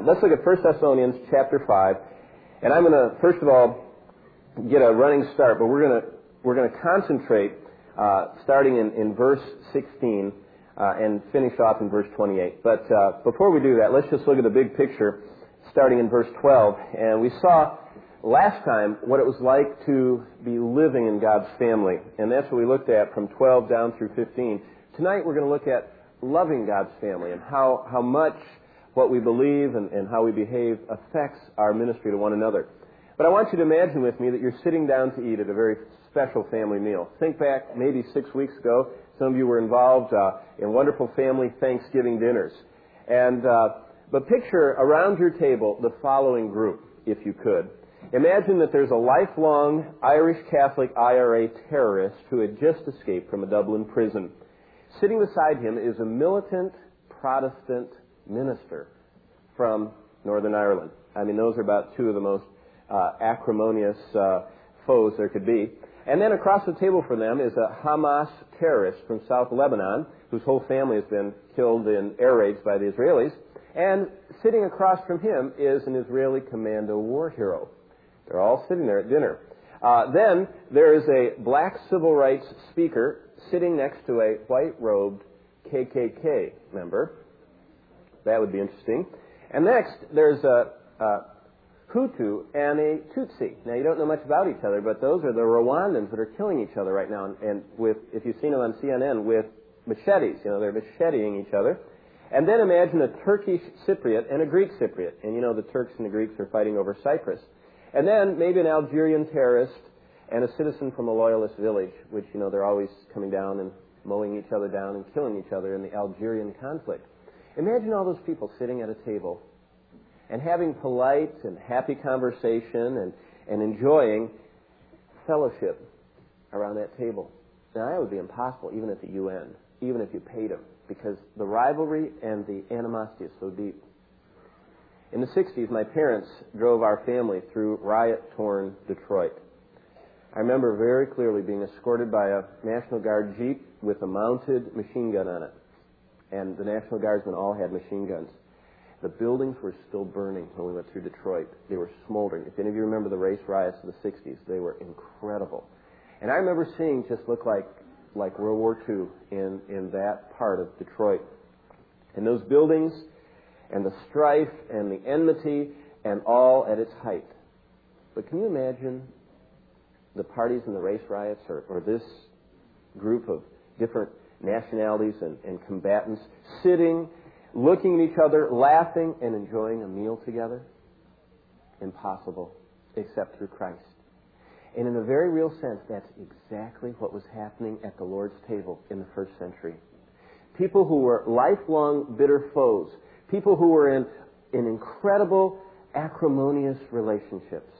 Let's look at 1 Thessalonians chapter 5. And I'm going to, first of all, get a running start, but we're going to concentrate starting in verse 16 and finish off in verse 28. But before we do that, let's just look at the big picture starting in verse 12. And we saw last time what it was like to be living in God's family. And that's what we looked at from 12 down through 15. Tonight we're going to look at loving God's family and how much what we believe and how we behave affects our ministry to one another. But I want you to imagine with me that you're sitting down to eat at a very special family meal. Think back maybe 6 weeks ago. Some of you were involved in wonderful family Thanksgiving dinners. But picture around your table the following group, if you could. Imagine that there's a lifelong Irish Catholic IRA terrorist who had just escaped from a Dublin prison. Sitting beside him is a militant Protestant minister from Northern Ireland. I mean, those are about two of the most acrimonious foes there could be. And then across the table from them is a Hamas terrorist from South Lebanon, whose whole family has been killed in air raids by the Israelis. And sitting across from him is an Israeli commando war hero. They're all sitting there at dinner. Then there is a black civil rights speaker sitting next to a white-robed KKK member. That would be interesting. And next, there's a Hutu and a Tutsi. Now, you don't know much about each other, but those are the Rwandans that are killing each other right now. And with, if you've seen them on CNN, with machetes. You know, they're macheteing each other. And then imagine a Turkish Cypriot and a Greek Cypriot. And you know the Turks and the Greeks are fighting over Cyprus. And then maybe an Algerian terrorist and a citizen from a loyalist village, which, you know, they're always coming down and mowing each other down and killing each other in the Algerian conflict. Imagine all those people sitting at a table and having polite and happy conversation and enjoying fellowship around that table. Now, that would be impossible even at the UN, even if you paid them, because the rivalry and the animosity is so deep. In the 60s, my parents drove our family through riot-torn Detroit. I remember very clearly being escorted by a National Guard Jeep with a mounted machine gun on it. And the National Guardsmen all had machine guns. The buildings were still burning when we went through Detroit. They were smoldering. If any of you remember the race riots of the 60s, they were incredible. And I remember seeing just look like World War II in that part of Detroit. And those buildings and the strife and the enmity and all at its height. But can you imagine the parties in the race riots or this group of different nationalities and combatants sitting, looking at each other, laughing, and enjoying a meal together? Impossible, except through Christ. And in a very real sense, that's exactly what was happening at the Lord's table in the first century. People who were lifelong bitter foes, people who were in incredible acrimonious relationships,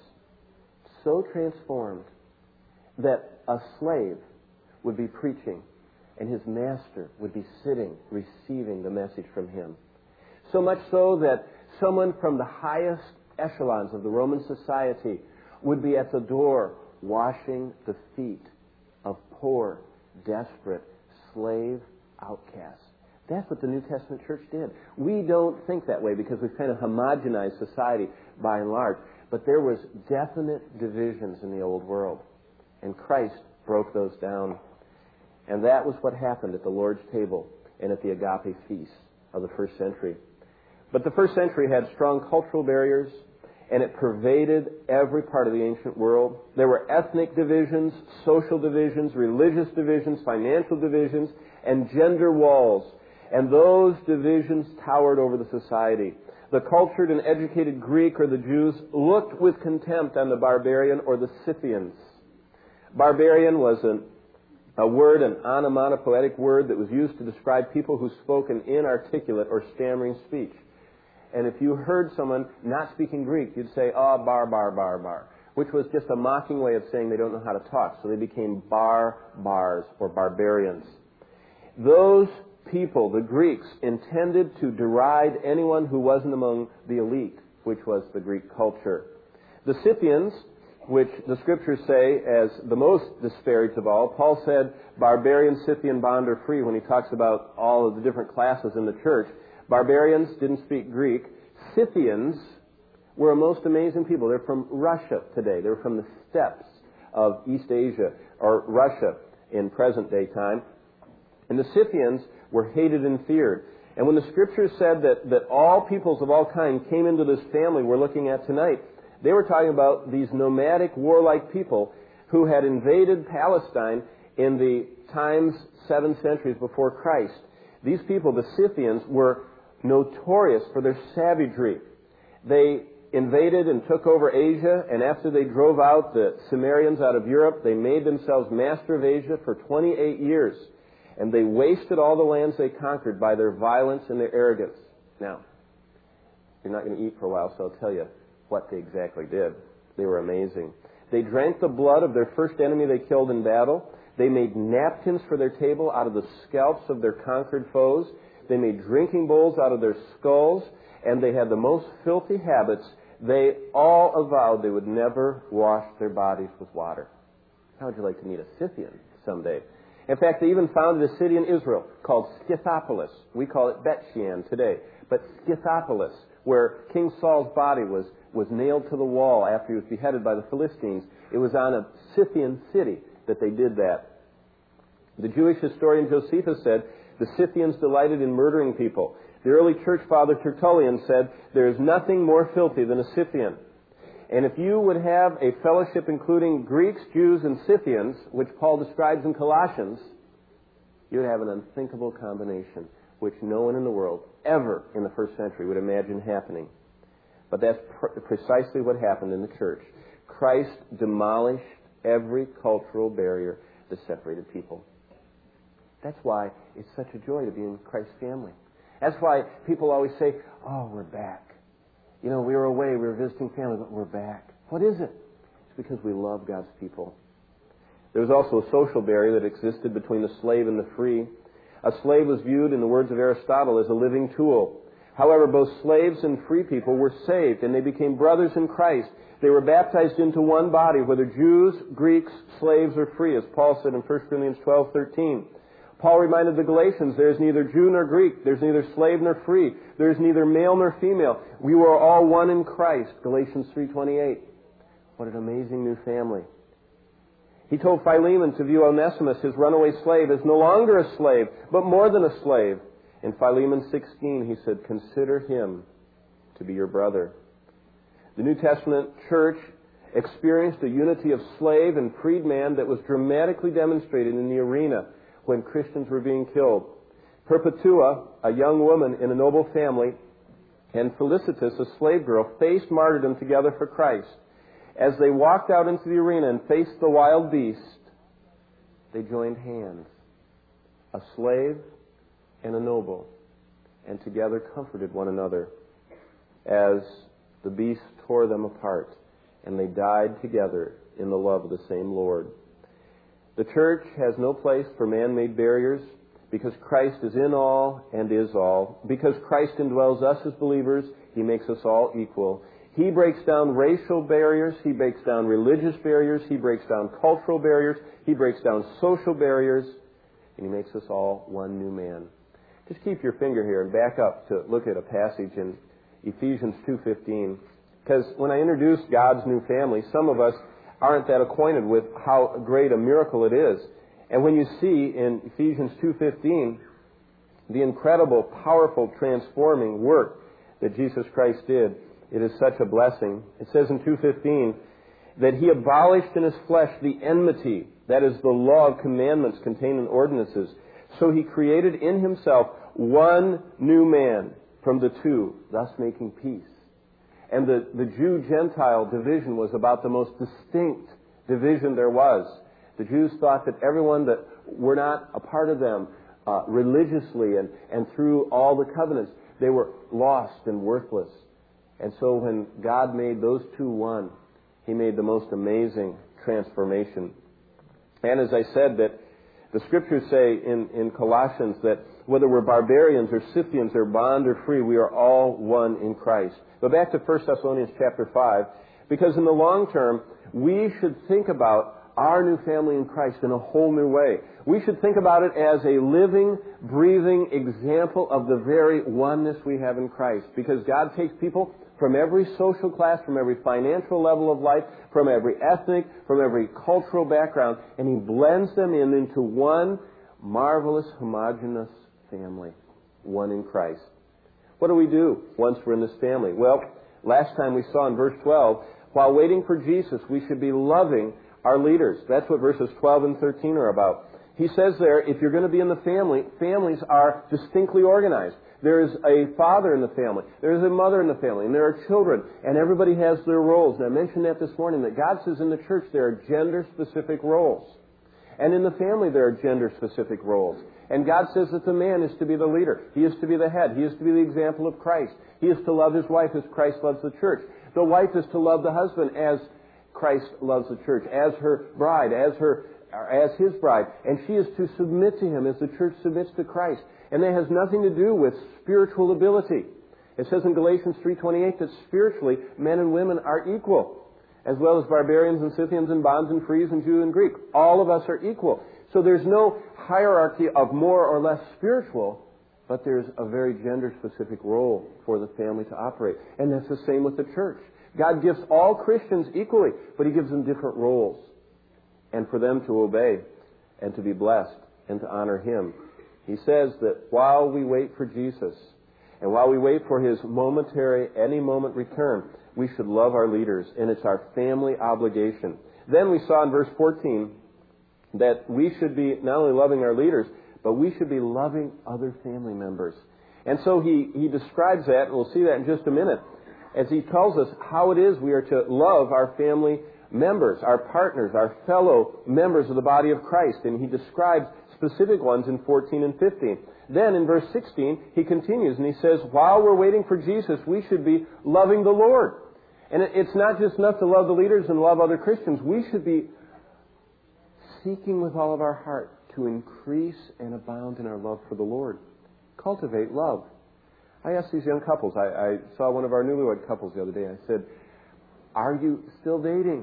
so transformed that a slave would be preaching and his master would be sitting, receiving the message from him. So much so that someone from the highest echelons of the Roman society would be at the door washing the feet of poor, desperate, slave outcasts. That's what the New Testament church did. We don't think that way because we've kind of homogenized society by and large. But there was definite divisions in the old world. And Christ broke those down. And that was what happened at the Lord's table and at the agape feast of the first century. But the first century had strong cultural barriers, and it pervaded every part of the ancient world. There were ethnic divisions, social divisions, religious divisions, financial divisions, and gender walls. And those divisions towered over the society. The cultured and educated Greek or the Jews looked with contempt on the barbarian or the Scythians. Barbarian was a word, an onomatopoetic word that was used to describe people who spoke an inarticulate or stammering speech. And if you heard someone not speaking Greek, you'd say, oh, bar, which was just a mocking way of saying they don't know how to talk. So they became bars or barbarians. Those people, the Greeks, intended to deride anyone who wasn't among the elite, which was the Greek culture. The Scythians, which the Scriptures say as the most disparaged of all, Paul said, barbarian, Scythian, bond or free, when he talks about all of the different classes in the church. Barbarians didn't speak Greek. Scythians were a most amazing people. They're from Russia today. They're from the steppes of East Asia, or Russia in present-day time. And the Scythians were hated and feared. And when the Scriptures said that all peoples of all kind came into this family we're looking at tonight, they were talking about these nomadic, warlike people who had invaded Palestine in the times 7 centuries before Christ. These people, the Scythians, were notorious for their savagery. They invaded and took over Asia, and after they drove out the Cimmerians out of Europe, they made themselves master of Asia for 28 years. And they wasted all the lands they conquered by their violence and their arrogance. Now, you're not going to eat for a while, so I'll tell you what they exactly did. They were amazing. They drank the blood of their first enemy they killed in battle. They made napkins for their table out of the scalps of their conquered foes. They made drinking bowls out of their skulls. And they had the most filthy habits. They all avowed they would never wash their bodies with water. How would you like to meet a Scythian someday? In fact, they even founded a city in Israel called Scythopolis. We call it Bet-Shean today. But Scythopolis, where King Saul's body was nailed to the wall after he was beheaded by the Philistines, it was on a Scythian city that they did that. The Jewish historian Josephus said, the Scythians delighted in murdering people. The early church father Tertullian said, there is nothing more filthy than a Scythian. And if you would have a fellowship including Greeks, Jews, and Scythians, which Paul describes in Colossians, you would have an unthinkable combination, which no one in the world ever in the first century would imagine happening. But that's precisely what happened in the church. Christ demolished every cultural barrier that separated people. That's why it's such a joy to be in Christ's family. That's why people always say, oh, we're back. You know, we were away, we were visiting family, but we're back. What is it? It's because we love God's people. There was also a social barrier that existed between the slave and the free. A slave was viewed, in the words of Aristotle, as a living tool. However, both slaves and free people were saved, and they became brothers in Christ. They were baptized into one body, whether Jews, Greeks, slaves, or free, as Paul said in 1 Corinthians 12:13. Paul reminded the Galatians, there is neither Jew nor Greek, there is neither slave nor free, there is neither male nor female. We were all one in Christ, Galatians 3:28. What an amazing new family. He told Philemon to view Onesimus, his runaway slave, as no longer a slave, but more than a slave. In Philemon 16, he said, consider him to be your brother. The New Testament church experienced a unity of slave and freedman that was dramatically demonstrated in the arena when Christians were being killed. Perpetua, a young woman in a noble family, and Felicitas, a slave girl, faced martyrdom together for Christ. As they walked out into the arena and faced the wild beast, they joined hands, a slave and a noble, and together comforted one another as the beast tore them apart, and they died together in the love of the same Lord. The church has no place for man-made barriers because Christ is in all and is all. Because Christ indwells us as believers, He makes us all equal. He breaks down racial barriers. He breaks down religious barriers. He breaks down cultural barriers. He breaks down social barriers. And He makes us all one new man. Just keep your finger here and back up to look at a passage in Ephesians 2:15. Because when I introduce God's new family, some of us aren't that acquainted with how great a miracle it is. And when you see in Ephesians 2:15 the incredible, powerful, transforming work that Jesus Christ did, it is such a blessing. It says in 2:15 that He abolished in His flesh the enmity, that is the law of commandments contained in ordinances. So He created in Himself one new man from the two, thus making peace. And the Jew-Gentile division was about the most distinct division there was. The Jews thought that everyone that were not a part of them religiously and through all the covenants, they were lost and worthless. And so when God made those two one, He made the most amazing transformation. And as I said, that the Scriptures say in Colossians that whether we're barbarians or Scythians or bond or free, we are all one in Christ. Go back to 1 Thessalonians chapter 5, because in the long term, we should think about our new family in Christ in a whole new way. We should think about it as a living, breathing example of the very oneness we have in Christ. Because God takes people from every social class, from every financial level of life, from every ethnic, from every cultural background, and He blends them into one marvelous, homogeneous family, one in Christ. What do we do once we're in this family? Well, last time we saw in verse 12, while waiting for Jesus, we should be loving our leaders. That's what verses 12 and 13 are about. He says there, if you're going to be in the family, families are distinctly organized. There is a father in the family. There is a mother in the family. And there are children. And everybody has their roles. And I mentioned that this morning, that God says in the church there are gender-specific roles. And in the family there are gender-specific roles. And God says that the man is to be the leader. He is to be the head. He is to be the example of Christ. He is to love his wife as Christ loves the church. The wife is to love the husband as Christ loves the church, as her bride, as his bride. And she is to submit to him as the church submits to Christ. And that has nothing to do with spiritual ability. It says in Galatians 3:28 that spiritually men and women are equal, as well as barbarians and Scythians and bonds and frees and Jew and Greek. All of us are equal. So there's no hierarchy of more or less spiritual, but there's a very gender-specific role for the family to operate. And that's the same with the church. God gives all Christians equally, but He gives them different roles. And for them to obey and to be blessed and to honor Him. He says that while we wait for Jesus and while we wait for His momentary, any moment return, we should love our leaders, and it's our family obligation. Then we saw in verse 14 that we should be not only loving our leaders, but we should be loving other family members. And so he describes that, and we'll see that in just a minute, as he tells us how it is we are to love our family members, our partners, our fellow members of the body of Christ. And he describes specific ones in 14 and 15. Then in verse 16, he continues and he says, while we're waiting for Jesus, we should be loving the Lord. And it's not just enough to love the leaders and love other Christians. We should be seeking with all of our heart to increase and abound in our love for the Lord. Cultivate love. I asked these young couples, I saw one of our newlywed couples the other day, I said, are you still dating?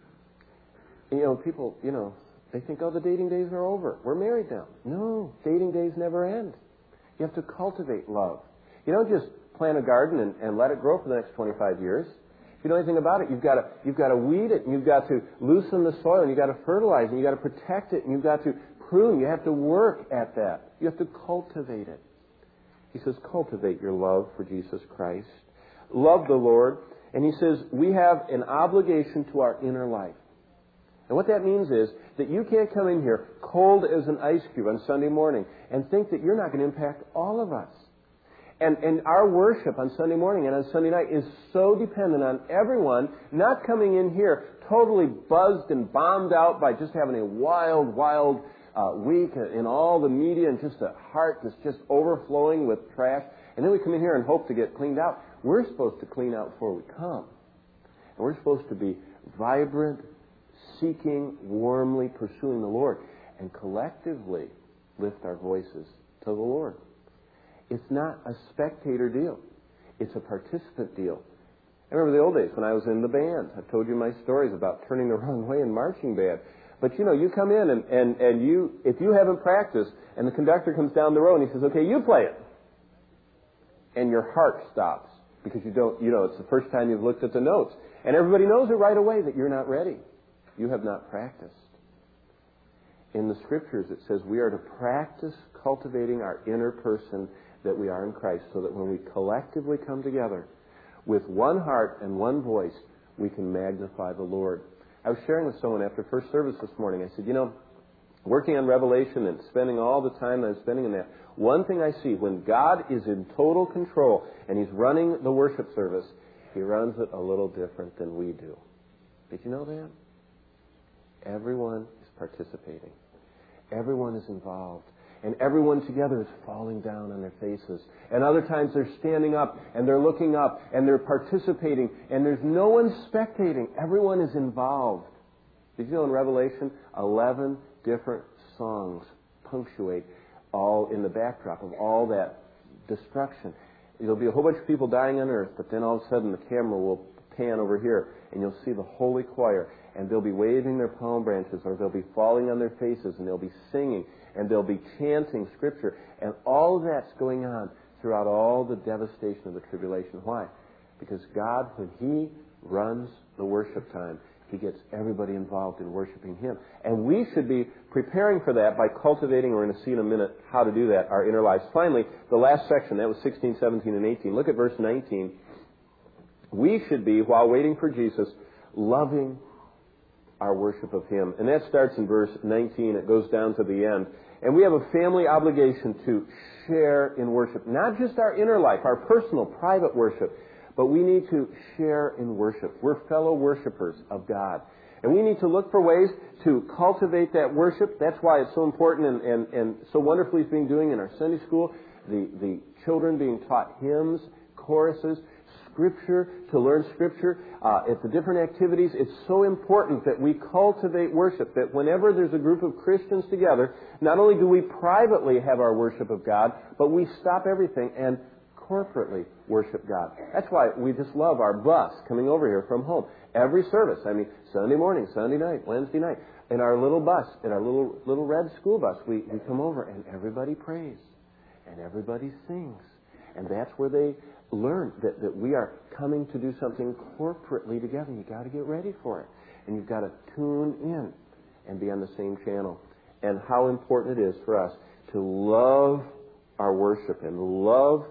And, people, they think, the dating days are over. We're married now. No, dating days never end. You have to cultivate love. You don't just plant a garden and let it grow for the next 25 years. If you know anything about it, you've got to weed it, and you've got to loosen the soil, and you've got to fertilize, and you've got to protect it, and you've got to prune. You have to work at that. You have to cultivate it. He says, cultivate your love for Jesus Christ. Love the Lord. And he says, we have an obligation to our inner life. And what that means is that you can't come in here cold as an ice cube on Sunday morning and think that you're not going to impact all of us. And our worship on Sunday morning and on Sunday night is so dependent on everyone not coming in here totally buzzed and bombed out by just having a wild week in all the media and just a heart that's just overflowing with trash. And then we come in here and hope to get cleaned out. We're supposed to clean out before we come. And we're supposed to be vibrant, seeking, warmly pursuing the Lord, and collectively lift our voices to the Lord. It's not a spectator deal. It's a participant deal. I remember the old days when I was in the band. I've told you my stories about turning the wrong way in marching band. But you come in and you, if you haven't practiced, and the conductor comes down the road and he says, okay, you play it. And your heart stops because you don't, it's the first time you've looked at the notes. And everybody knows it right away that you're not ready. You have not practiced. In the Scriptures it says we are to practice cultivating our inner person that we are in Christ, so that when we collectively come together with one heart and one voice, we can magnify the Lord. I was sharing with someone after first service this morning. I said, working on Revelation and spending all the time that I'm spending in that, one thing I see, when God is in total control and He's running the worship service, He runs it a little different than we do. Did you know that? Everyone is participating. Everyone is involved. And everyone together is falling down on their faces. And other times they're standing up and they're looking up and they're participating. And there's no one spectating. Everyone is involved. Did you know in Revelation, 11 different songs punctuate all in the backdrop of all that destruction. There'll be a whole bunch of people dying on earth, but then all of a sudden the camera will can over here, and you'll see the Holy Choir, and they'll be waving their palm branches, or they'll be falling on their faces, and they'll be singing, and they'll be chanting Scripture, and all of that's going on throughout all the devastation of the tribulation. Why? Because God, when He runs the worship time, He gets everybody involved in worshiping Him. And we should be preparing for that by cultivating, we're going to see in a minute how to do that, our inner lives. Finally, the last section, that was 16, 17, and 18. Look at verse 19. We should be, while waiting for Jesus, loving our worship of Him. And that starts in verse 19. It goes down to the end. And we have a family obligation to share in worship. Not just our inner life, our personal, private worship, but we need to share in worship. We're fellow worshipers of God. And we need to look for ways to cultivate that worship. That's why it's so important and so wonderfully it's being doing in our Sunday school. The children being taught hymns, choruses, Scripture, to learn Scripture. At the different activities, it's so important that we cultivate worship, that whenever there's a group of Christians together, not only do we privately have our worship of God, but we stop everything and corporately worship God. That's why we just love our bus coming over here from home. Every service, Sunday morning, Sunday night, Wednesday night, in our little bus, in our little red school bus, we come over and everybody prays and everybody sings. And that's where they learn that we are coming to do something corporately together. You've got to get ready for it. And you've got to tune in and be on the same channel. And how important it is for us to love our worship and love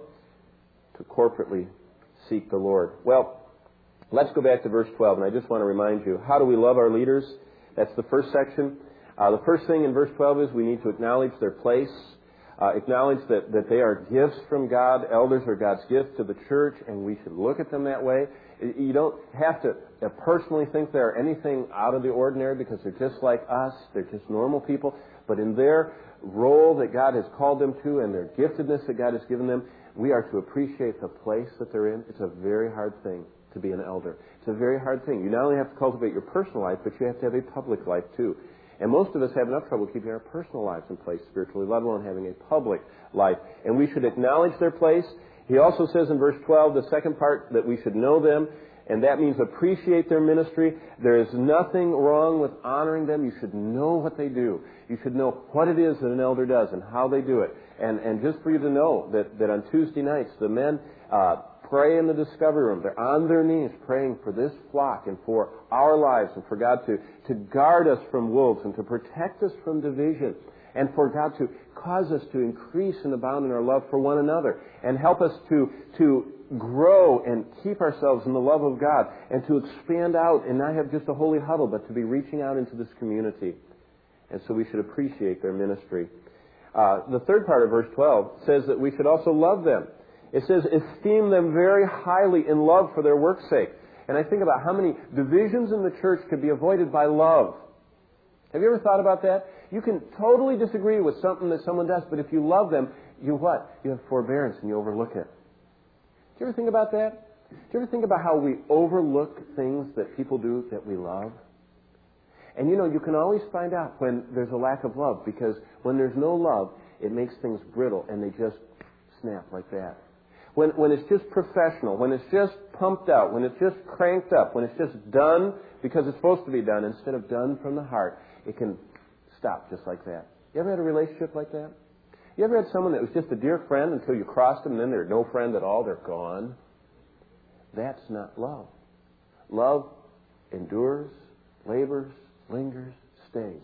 to corporately seek the Lord. Well, let's go back to verse 12, and I just want to remind you, how do we love our leaders? That's the first section. The first thing in verse 12 is we need to acknowledge their place, acknowledge that they are gifts from God. Elders are God's gift to the church, and we should look at them that way. You don't have to personally think they're anything out of the ordinary because they're just like us. They're just normal people. But in their role that God has called them to and their giftedness that God has given them, we are to appreciate the place that they're in. It's a very hard thing to be an elder. It's a very hard thing. You not only have to cultivate your personal life, but you have to have a public life too. And most of us have enough trouble keeping our personal lives in place spiritually, let alone having a public life. And we should acknowledge their place. He also says in verse 12, the second part, that we should know them, and that means appreciate their ministry. There is nothing wrong with honoring them. You should know what they do. You should know what it is that an elder does and how they do it. And just for you to know that on Tuesday nights, the men pray in the discovery room. They're on their knees praying for this flock and for our lives and for God to guard us from wolves and to protect us from division and for God to cause us to increase and abound in our love for one another and help us to grow and keep ourselves in the love of God and to expand out and not have just a holy huddle, but to be reaching out into this community. And so we should appreciate their ministry. The third part of verse 12 says that we should also love them. It says, esteem them very highly in love for their work's sake. And I think about how many divisions in the church could be avoided by love. Have you ever thought about that? You can totally disagree with something that someone does, but if you love them, you what? You have forbearance and you overlook it. Do you ever think about that? Do you ever think about how we overlook things that people do that we love? And you can always find out when there's a lack of love, because when there's no love, it makes things brittle and they just snap like that. When it's just professional, when it's just pumped out, when it's just cranked up, when it's just done because it's supposed to be done instead of done from the heart, it can stop just like that. You ever had a relationship like that? You ever had someone that was just a dear friend until you crossed them and then they're no friend at all, they're gone? That's not love. Love endures, labors, lingers, stays.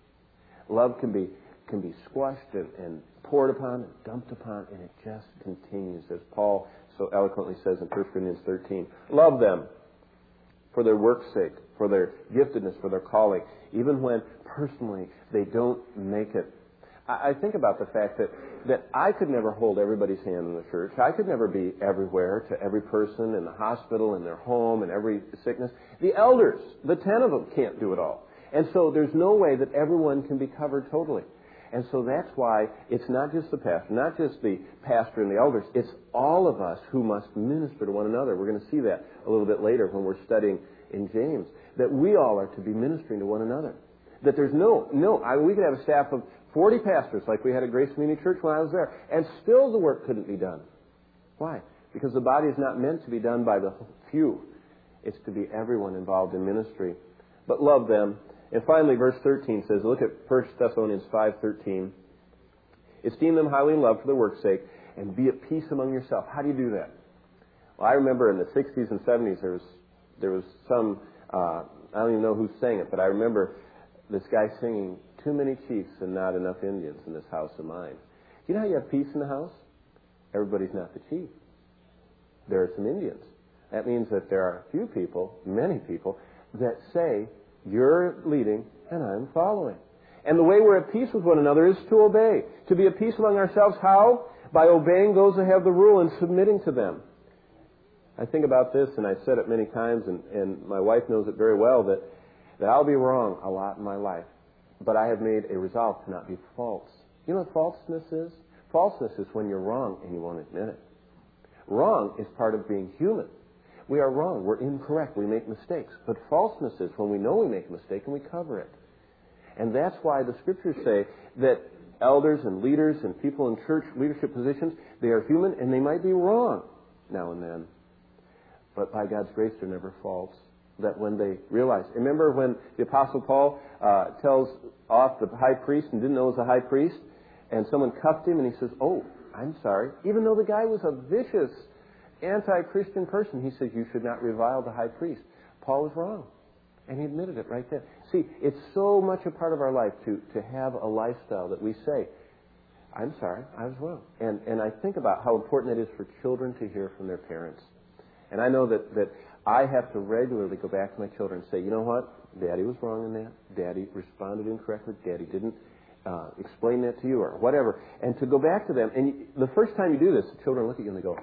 Love can be squashed and poured upon and dumped upon, and it just continues, as Paul so eloquently says in 1 Corinthians 13. Love them for their work's sake, for their giftedness, for their calling, even when personally they don't make it. I think about the fact that I could never hold everybody's hand in the church. I could never be everywhere to every person in the hospital, in their home, in every sickness. The elders, the 10 of them, can't do it all. And so there's no way that everyone can be covered totally. And so that's why it's not just the pastor, not just the pastor and the elders. It's all of us who must minister to one another. We're going to see that a little bit later when we're studying in James, that we all are to be ministering to one another. That there's we could have a staff of 40 pastors like we had at Grace Community Church when I was there, and still the work couldn't be done. Why? Because the body is not meant to be done by the few. It's to be everyone involved in ministry. But love them. And finally, verse 13 says, look at 1 Thessalonians 5:13. Esteem them highly in love for their work's sake, and be at peace among yourself. How do you do that? Well, I remember in the 60s and 70s there was some, I don't even know who sang it, but I remember this guy singing, too many chiefs and not enough Indians in this house of mine. You know how you have peace in the house? Everybody's not the chief. There are some Indians. That means that there are a few people, many people, that say, you're leading and I'm following. And the way we're at peace with one another is to obey. To be at peace among ourselves, how? By obeying those that have the rule and submitting to them. I think about this, and I've said it many times, and my wife knows it very well, that I'll be wrong a lot in my life. But I have made a resolve to not be false. You know what falseness is? Falseness is when you're wrong and you won't admit it. Wrong is part of being human. We are wrong. We're incorrect. We make mistakes. But falseness is when we know we make a mistake and we cover it. And that's why the Scriptures say that elders and leaders and people in church leadership positions, they are human and they might be wrong now and then. But by God's grace, they're never false. That when they realize. Remember when the Apostle Paul tells off the high priest and didn't know he was a high priest, and someone cuffed him and he says, oh, I'm sorry. Even though the guy was a vicious, anti-Christian person, he says, you should not revile the high priest. Paul was wrong. And he admitted it right there. See, it's so much a part of our life to have a lifestyle that we say, I'm sorry, I was wrong. And I think about how important it is for children to hear from their parents. And I know that I have to regularly go back to my children and say, you know what? Daddy was wrong in that. Daddy responded incorrectly. Daddy didn't explain that to you or whatever. And to go back to them. And the first time you do this, the children look at you and they go,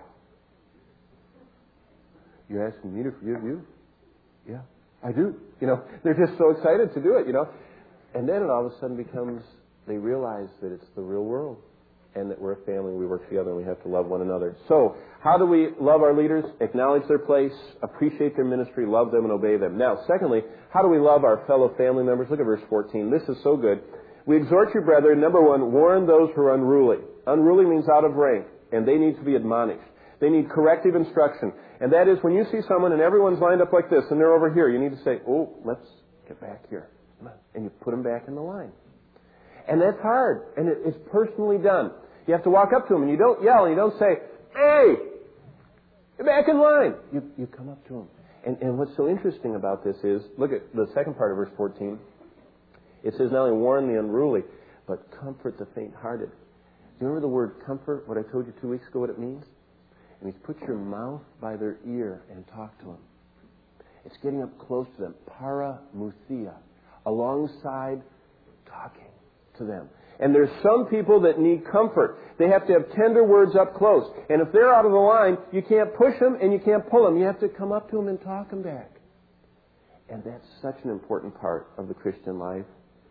you're asking me to forgive you? Yeah, I do. You know, they're just so excited to do it, you know. And then it all of a sudden becomes, they realize that it's the real world and that we're a family, we work together, and we have to love one another. So, how do we love our leaders? Acknowledge their place, appreciate their ministry, love them, and obey them. Now, secondly, how do we love our fellow family members? Look at verse 14. This is so good. We exhort you, brethren, number one, warn those who are unruly. Unruly means out of rank, and they need to be admonished. They need corrective instruction. And that is when you see someone and everyone's lined up like this and they're over here, you need to say, oh, let's get back here. Come on. And you put them back in the line. And that's hard. And it's personally done. You have to walk up to them and you don't yell and you don't say, hey, get back in line. You come up to them. And what's so interesting about this is, look at the second part of verse 14. It says not only warn the unruly, but comfort the faint-hearted. Do you remember the word comfort, what I told you 2 weeks ago, what it means? It means put your mouth by their ear and talk to them. It's getting up close to them. Paramuthia. Alongside talking to them. And there's some people that need comfort. They have to have tender words up close. And if they're out of the line, you can't push them and you can't pull them. You have to come up to them and talk them back. And that's such an important part of the Christian life.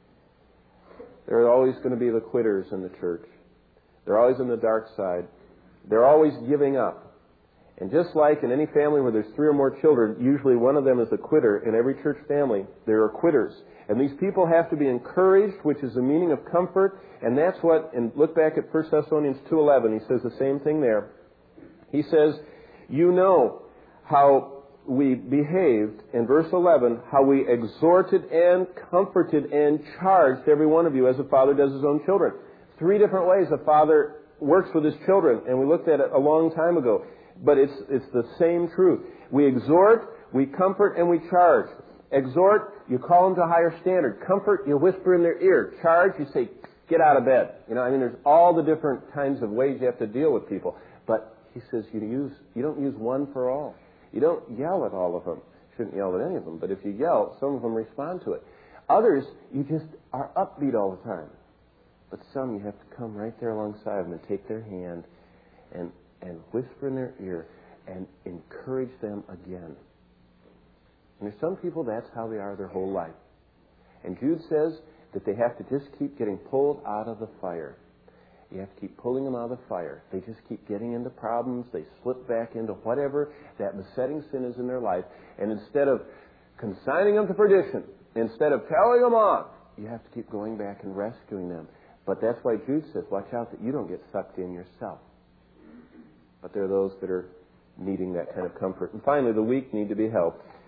There are always going to be the quitters in the church. They're always on the dark side. They're always giving up. And just like in any family where there's 3 or more children, usually one of them is a quitter. In every church family, there are quitters. And these people have to be encouraged, which is the meaning of comfort. And that's what, and look back at 1 Thessalonians 2:11, he says the same thing there. He says, you know how we behaved, in verse 11, how we exhorted and comforted and charged every one of you as a father does his own children. 3 different ways a father works with his children, and we looked at it a long time ago. But it's the same truth. We exhort, we comfort, and we charge. Exhort, you call them to a higher standard. Comfort, you whisper in their ear. Charge, you say, get out of bed. You know, I mean, there's all the different kinds of ways you have to deal with people. But he says you don't use one for all. You don't yell at all of them. You shouldn't yell at any of them. But if you yell, some of them respond to it. Others, you just are upbeat all the time. But some, you have to come right there alongside them and take their hand and whisper in their ear and encourage them again. And there's some people, that's how they are their whole life. And Jude says that they have to just keep getting pulled out of the fire. You have to keep pulling them out of the fire. They just keep getting into problems. They slip back into whatever that besetting sin is in their life. And instead of consigning them to perdition, instead of telling them off, you have to keep going back and rescuing them. But that's why Jude says, watch out that you don't get sucked in yourself. But there are those that are needing that kind of comfort. And finally, the weak need to be helped.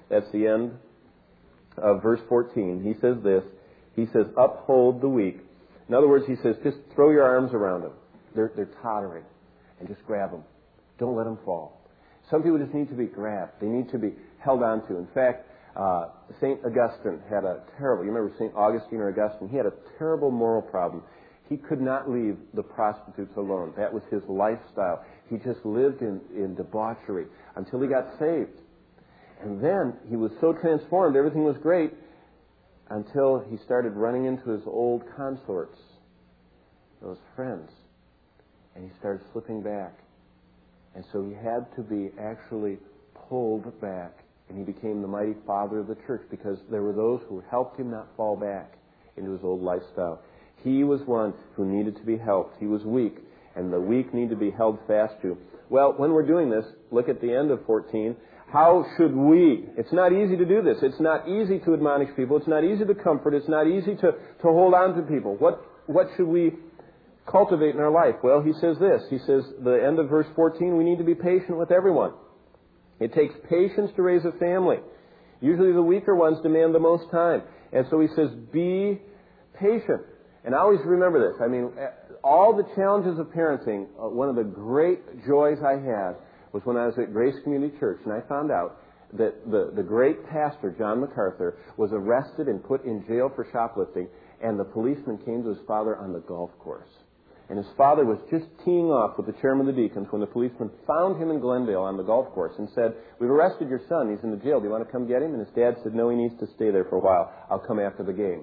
That's the end of verse 14. He says this. He says, uphold the weak. In other words, he says, just throw your arms around them. They're tottering. And just grab them. Don't let them fall. Some people just need to be grabbed. They need to be held on to. In fact, St. Augustine had a terrible, you remember St. Augustine or Augustine? He had a terrible moral problem. He could not leave the prostitutes alone. That was his lifestyle. He just lived in debauchery until he got saved. And then he was so transformed, everything was great, until he started running into his old consorts, those friends. And he started slipping back. And so he had to be actually pulled back. And he became the mighty father of the church because there were those who helped him not fall back into his old lifestyle. He was one who needed to be helped. He was weak, and the weak need to be held fast to. Well, when we're doing this, look at the end of 14. How should we? It's not easy to do this. It's not easy to admonish people. It's not easy to comfort. It's not easy to hold on to people. What should we cultivate in our life? Well, he says this. He says, the end of verse 14, we need to be patient with everyone. It takes patience to raise a family. Usually the weaker ones demand the most time. And so he says, be patient. And I always remember this. I mean, all the challenges of parenting, one of the great joys I had was when I was at Grace Community Church, and I found out that the great pastor, John MacArthur, was arrested and put in jail for shoplifting, and the policeman came to his father on the golf course. And his father was just teeing off with the chairman of the deacons when the policeman found him in Glendale on the golf course and said, we've arrested your son. He's in the jail. Do you want to come get him? And his dad said, no, he needs to stay there for a while. I'll come after the game.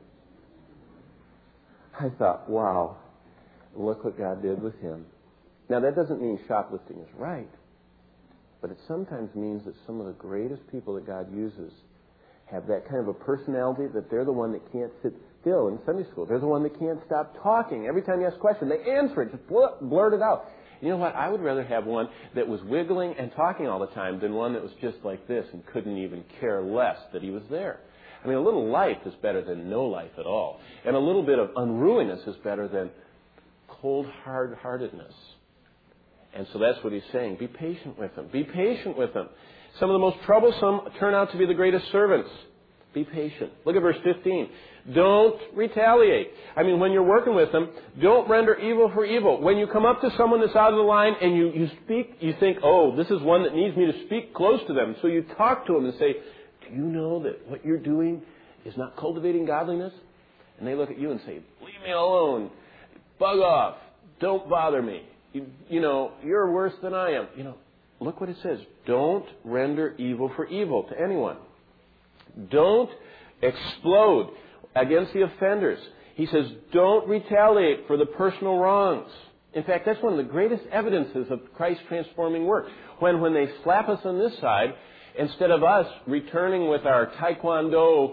I thought, wow, look what God did with him. Now, that doesn't mean shoplifting is right, but it sometimes means that some of the greatest people that God uses have that kind of a personality that they're the one that can't sit still in Sunday school. They're the one that can't stop talking. Every time you ask a question, they answer it, just blurt it out. You know what? I would rather have one that was wiggling and talking all the time than one that was just like this and couldn't even care less that he was there. I mean, a little life is better than no life at all. And a little bit of unruliness is better than cold hard-heartedness. And so that's what he's saying. Be patient with them. Be patient with them. Some of the most troublesome turn out to be the greatest servants. Be patient. Look at verse 15. Don't retaliate. I mean, when you're working with them, don't render evil for evil. When you come up to someone that's out of the line and you speak, you think, oh, this is one that needs me to speak close to them. So you talk to them and say, do you know that what you're doing is not cultivating godliness? And they look at you and say, leave me alone. Bug off. Don't bother me. You know, you're worse than I am. You know, look what it says. Don't render evil for evil to anyone. Don't explode against the offenders. He says, don't retaliate for the personal wrongs. In fact, that's one of the greatest evidences of Christ's transforming work. When they slap us on this side, instead of us returning with our taekwondo,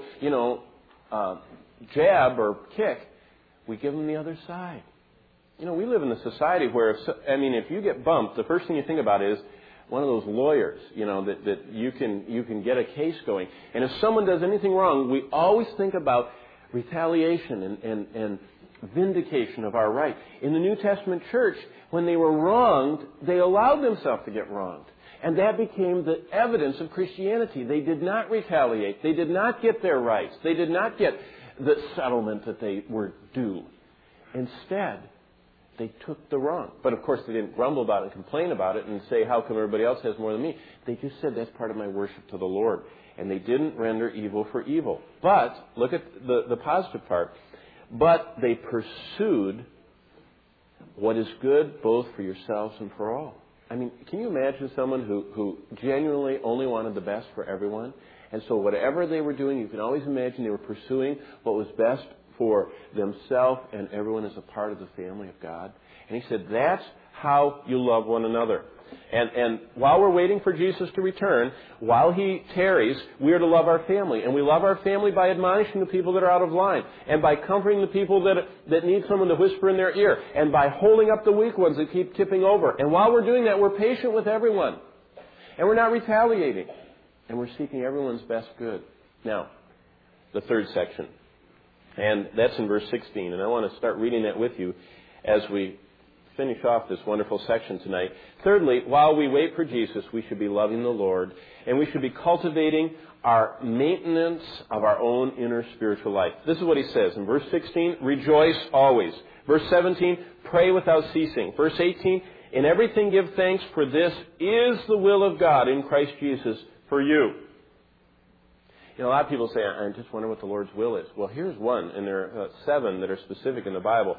jab or kick, we give them the other side. You know, we live in a society where, if you get bumped, the first thing you think about is one of those lawyers, that you can get a case going. And if someone does anything wrong, we always think about retaliation and vindication of our right. In the New Testament church, when they were wronged, they allowed themselves to get wronged. And that became the evidence of Christianity. They did not retaliate. They did not get their rights. They did not get the settlement that they were due. Instead, they took the wrong. But of course, they didn't grumble about it and complain about it and say, how come everybody else has more than me? They just said, that's part of my worship to the Lord. And they didn't render evil for evil. But, look at the positive part. But they pursued what is good both for yourselves and for all. I mean, can you imagine someone who genuinely only wanted the best for everyone? And so whatever they were doing, you can always imagine they were pursuing what was best for themselves and everyone as a part of the family of God. And he said, that's how you love one another. And while we're waiting for Jesus to return, while he tarries, we are to love our family. And we love our family by admonishing the people that are out of line, and by comforting the people that need someone to whisper in their ear, and by holding up the weak ones that keep tipping over. And while we're doing that, we're patient with everyone. And we're not retaliating. And we're seeking everyone's best good. Now, the third section. And that's in verse 16. And I want to start reading that with you as we finish off this wonderful section tonight. Thirdly, while we wait for Jesus, we should be loving the Lord, and we should be cultivating our maintenance of our own inner spiritual life. This is what he says in verse 16, rejoice always. Verse 17, pray without ceasing. Verse 18, in everything give thanks, for this is the will of God in Christ Jesus for you. You know, a lot of people say, I just wonder what the Lord's will is. Well, here's one, and there are 7 that are specific in the Bible.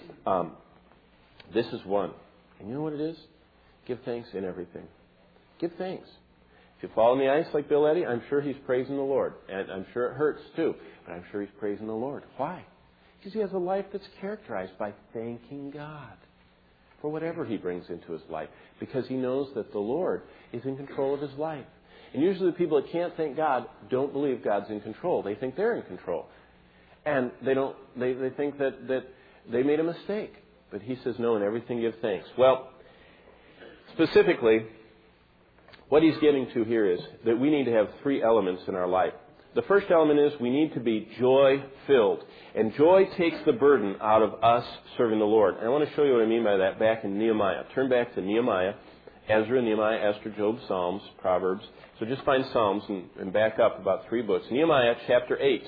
This is one. And you know what it is? Give thanks in everything. Give thanks. If you fall in the ice like Bill Eddy, I'm sure he's praising the Lord. And I'm sure it hurts too, but I'm sure he's praising the Lord. Why? Because he has a life that's characterized by thanking God for whatever he brings into his life. Because he knows that the Lord is in control of his life. And usually the people that can't thank God don't believe God's in control. They think they're in control. And they think that they made a mistake. But he says, no, in everything give thanks. Well, specifically, what he's getting to here is that we need to have 3 elements in our life. The first element is we need to be joy-filled. And joy takes the burden out of us serving the Lord. And I want to show you what I mean by that back in Nehemiah. Turn back to Nehemiah, Ezra, Nehemiah, Esther, Job, Psalms, Proverbs. So just find Psalms and back up about 3 books. Nehemiah chapter 8.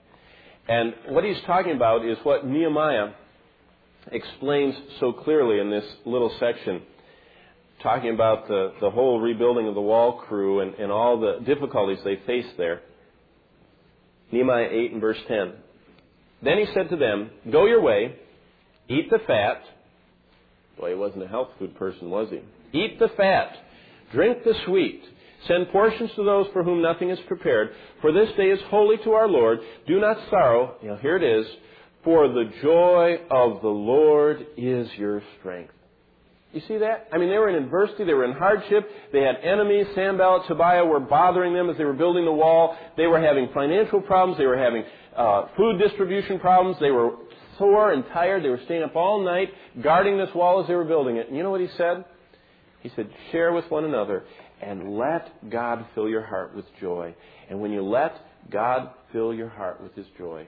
And what he's talking about is what Nehemiah explains so clearly in this little section, talking about the whole rebuilding of the wall crew and all the difficulties they faced there. Nehemiah 8 and verse 10. Then he said to them, go your way, eat the fat. Boy, he wasn't a health food person, was he? Eat the fat, drink the sweet, send portions to those for whom nothing is prepared, for this day is holy to our Lord. Do not sorrow. You know, here it is. For the joy of the Lord is your strength. You see that? I mean, they were in adversity. They were in hardship. They had enemies. Sanballat, Tobiah were bothering them as they were building the wall. They were having financial problems. They were having food distribution problems. They were sore and tired. They were staying up all night guarding this wall as they were building it. And you know what he said? He said, share with one another and let God fill your heart with joy. And when you let God fill your heart with His joy,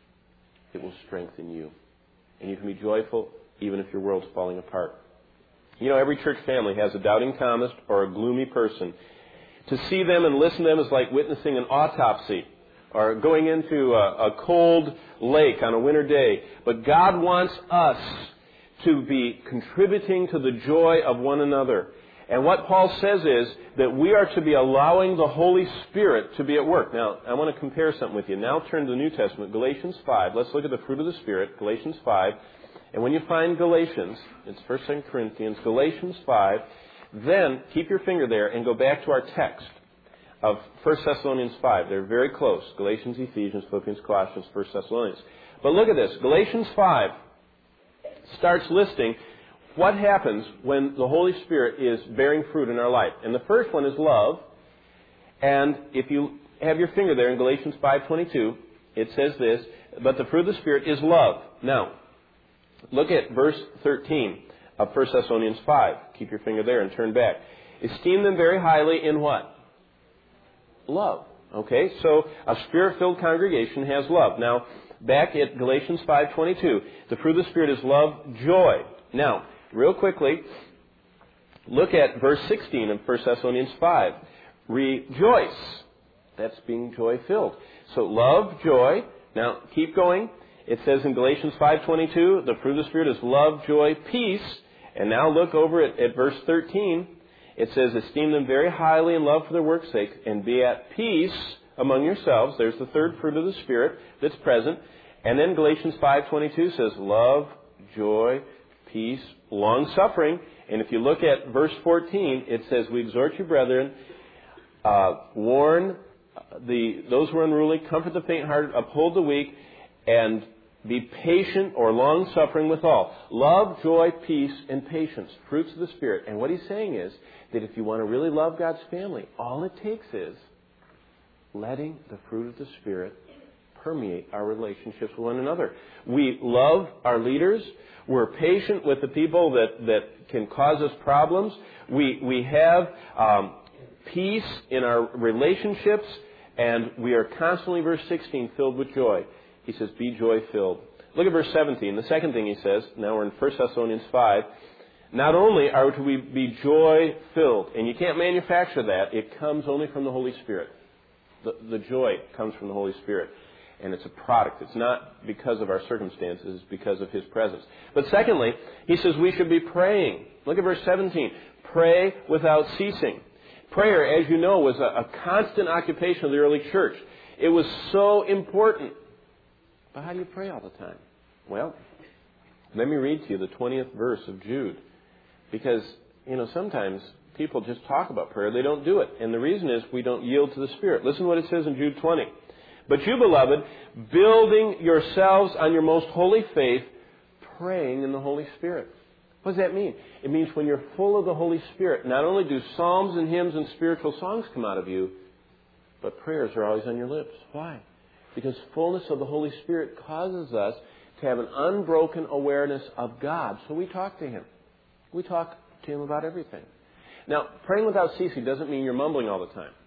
it will strengthen you. And you can be joyful even if your world's falling apart. You know, every church family has a doubting Thomas or a gloomy person. To see them and listen to them is like witnessing an autopsy or going into a cold lake on a winter day. But God wants us to be contributing to the joy of one another. And what Paul says is that we are to be allowing the Holy Spirit to be at work. Now, I want to compare something with you. Now turn to the New Testament, Galatians 5. Let's look at the fruit of the Spirit, Galatians 5. And when you find Galatians, it's 1st, 2nd Corinthians, Galatians 5, then keep your finger there and go back to our text of 1 Thessalonians 5. They're very close. Galatians, Ephesians, Philippians, Colossians, 1 Thessalonians. But look at this. Galatians 5 starts listing what happens when the Holy Spirit is bearing fruit in our life. And the first one is love. And if you have your finger there in Galatians 5:22, it says this, but the fruit of the Spirit is love. Now, look at verse 13 of 1 Thessalonians 5. Keep your finger there and turn back. Esteem them very highly in what? Love. Okay, so a Spirit-filled congregation has love. Now, back at Galatians 5:22, the fruit of the Spirit is love, joy. Now, real quickly, look at verse 16 of 1 Thessalonians 5. Rejoice. That's being joy-filled. So love, joy. Now, keep going. It says in Galatians 5:22, the fruit of the Spirit is love, joy, peace. And now look over at verse 13. It says, esteem them very highly in love for their work's sake, and be at peace among yourselves. There's the third fruit of the Spirit that's present. And then Galatians 5:22 says, love, joy, peace, long-suffering. And if you look at verse 14, it says, we exhort you, brethren, warn those who are unruly, comfort the faint-hearted, uphold the weak, and be patient or long-suffering with all. Love, joy, peace, and patience, fruits of the Spirit. And what he's saying is that if you want to really love God's family, all it takes is letting the fruit of the Spirit permeate our relationships with one another. We love our leaders. We're patient with the people that can cause us problems. We have peace in our relationships, and we are constantly, verse 16, filled with joy. He says, be joy-filled. Look at verse 17. The second thing he says, now we're in 1 Thessalonians 5, Not only are we to be joy-filled, and you can't manufacture that, it comes only from the Holy Spirit. The joy comes from the Holy Spirit, and it's a product. It's not because of our circumstances, it's because of His presence. But secondly, he says we should be praying. Look at verse 17. Pray without ceasing. Prayer, as you know, was a constant occupation of the early church. It was so important. But how do you pray all the time? Well, let me read to you the 20th verse of Jude. Because, sometimes people just talk about prayer. They don't do it. And the reason is we don't yield to the Spirit. Listen to what it says in Jude 20. But you, beloved, building yourselves on your most holy faith, praying in the Holy Spirit. What does that mean? It means when you're full of the Holy Spirit, not only do psalms and hymns and spiritual songs come out of you, but prayers are always on your lips. Why? Because fullness of the Holy Spirit causes us to have an unbroken awareness of God. So we talk to Him. We talk to Him about everything. Now, praying without ceasing doesn't mean you're mumbling all the time.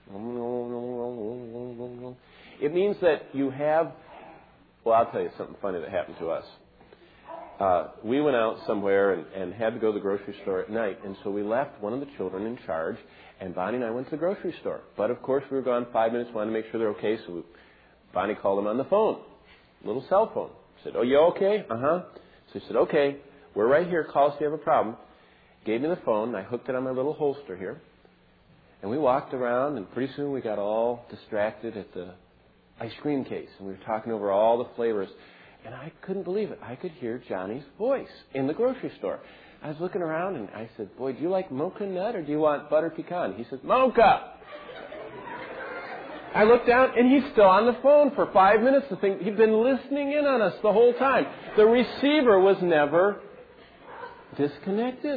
It means that you have... Well, I'll tell you something funny that happened to us. We went out somewhere and had to go to the grocery store at night, and so we left one of the children in charge, and Bonnie and I went to the grocery store. But, of course, we were gone 5 minutes, wanted to make sure they're okay, so Bonnie called him on the phone, little cell phone. Said, "Oh, you okay?" "Uh-huh." So he said, "Okay, we're right here. Call us if you have a problem." Gave me the phone, and I hooked it on my little holster here. And we walked around, and pretty soon we got all distracted at the ice cream case. And we were talking over all the flavors. And I couldn't believe it. I could hear Johnny's voice in the grocery store. I was looking around, and I said, "Boy, do you like mocha nut or do you want butter pecan?" He says, "Mocha." I looked down, and he's still on the phone for 5 minutes. The thing, he'd been listening in on us the whole time. The receiver was never disconnected.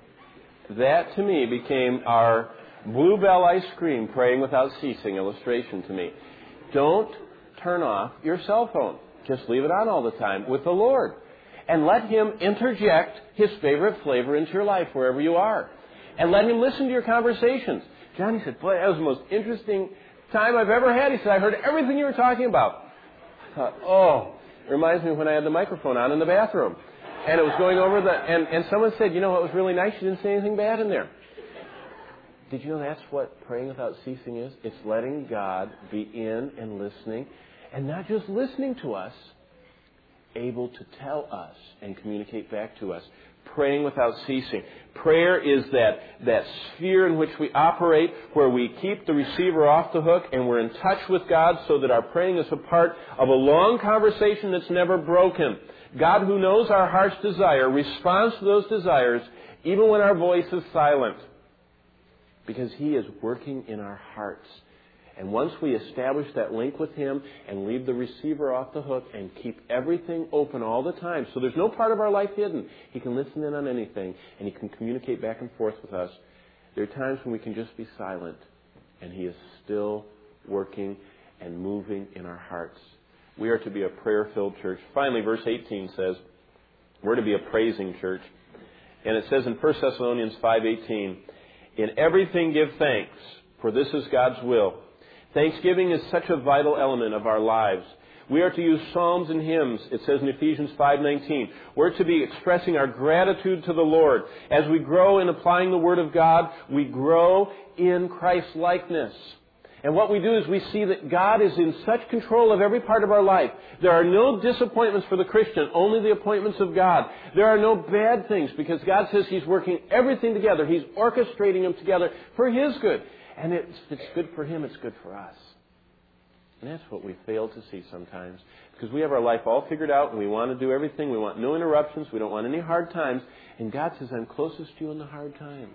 That, to me, became our Bluebell ice cream, praying without ceasing illustration to me. Don't turn off your cell phone. Just leave it on all the time with the Lord. And let Him interject His favorite flavor into your life wherever you are. And let Him listen to your conversations. Johnny said, "Boy, that was the most interesting time I've ever had." He said, "I heard everything you were talking about." I thought, oh, it reminds me of when I had the microphone on in the bathroom. And it was going over and someone said, "You know what was really nice? You didn't say anything bad in there." Did you know that's what praying without ceasing is? It's letting God be in and listening. And not just listening to us, able to tell us and communicate back to us. Praying without ceasing. Prayer is that sphere in which we operate, where we keep the receiver off the hook and we're in touch with God so that our praying is a part of a long conversation that's never broken. God, who knows our heart's desire, responds to those desires even when our voice is silent, because He is working in our hearts. And once we establish that link with Him and leave the receiver off the hook and keep everything open all the time, so there's no part of our life hidden. He can listen in on anything, and He can communicate back and forth with us. There are times when we can just be silent, and He is still working and moving in our hearts. We are to be a prayer-filled church. Finally, verse 18 says, we're to be a praising church. And it says in 1 Thessalonians 5:18, "In everything give thanks, for this is God's will." Thanksgiving is such a vital element of our lives. We are to use psalms and hymns. It says in Ephesians 5:19. We're to be expressing our gratitude to the Lord. As we grow in applying the Word of God, we grow in Christ-likeness. And what we do is we see that God is in such control of every part of our life. There are no disappointments for the Christian, only the appointments of God. There are no bad things, because God says He's working everything together. He's orchestrating them together for His good. And if it's good for Him, it's good for us. And that's what we fail to see sometimes. Because we have our life all figured out and we want to do everything. We want no interruptions. We don't want any hard times. And God says, "I'm closest to you in the hard times.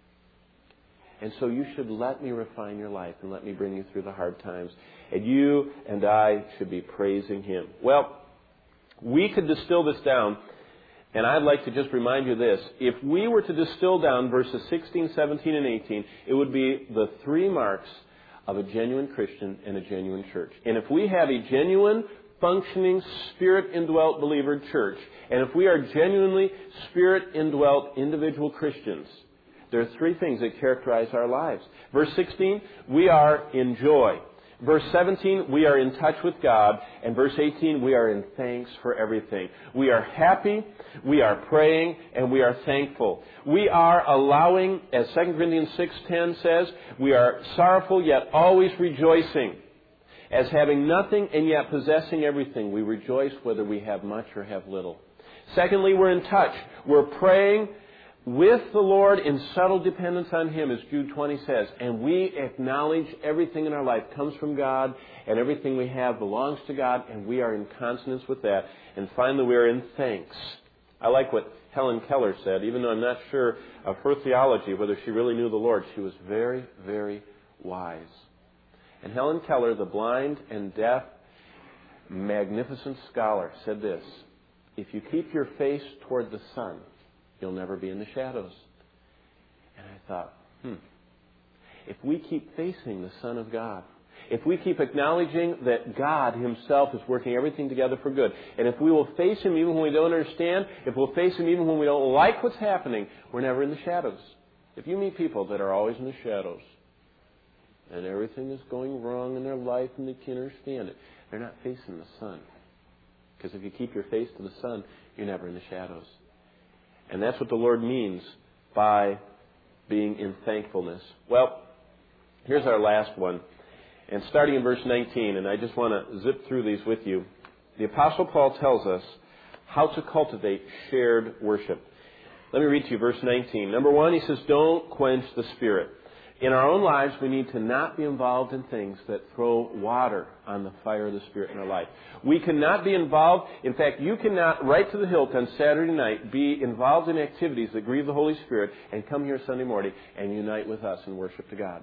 And so you should let me refine your life and let me bring you through the hard times." And you and I should be praising Him. Well, we could distill this down, and I'd like to just remind you this. If we were to distill down verses 16, 17, and 18, it would be the 3 marks of a genuine Christian and a genuine church. And if we have a genuine, functioning, Spirit-indwelt believer church, and if we are genuinely Spirit-indwelt individual Christians, there are 3 things that characterize our lives. Verse 16, we are in joy. Verse 17, we are in touch with God. And verse 18, we are in thanks for everything. We are happy, we are praying, and we are thankful. We are allowing, as 2 Corinthians 6:10 says, we are sorrowful yet always rejoicing. As having nothing and yet possessing everything, we rejoice whether we have much or have little. Secondly, we're in touch. We're praying with the Lord in subtle dependence on Him, as Jude 20 says. And we acknowledge everything in our life comes from God, and everything we have belongs to God, and we are in consonance with that. And finally, we are in thanks. I like what Helen Keller said. Even though I'm not sure of her theology, whether she really knew the Lord, she was very, very wise. And Helen Keller, the blind and deaf, magnificent scholar, said this: if you keep your face toward the sun, you'll never be in the shadows. And I thought, if we keep facing the Son of God, if we keep acknowledging that God Himself is working everything together for good, and if we will face Him even when we don't understand, if we'll face Him even when we don't like what's happening, we're never in the shadows. If you meet people that are always in the shadows, and everything is going wrong in their life and they can't understand it, they're not facing the sun. Because if you keep your face to the sun, you're never in the shadows. And that's what the Lord means by being in thankfulness. Well, here's our last one. And starting in verse 19, and I just want to zip through these with you. The Apostle Paul tells us how to cultivate shared worship. Let me read to you verse 19. Number one, he says, don't quench the Spirit. In our own lives, we need to not be involved in things that throw water on the fire of the Spirit in our life. We cannot be involved. In fact, you cannot, right to the hilt on Saturday night, be involved in activities that grieve the Holy Spirit and come here Sunday morning and unite with us in worship to God.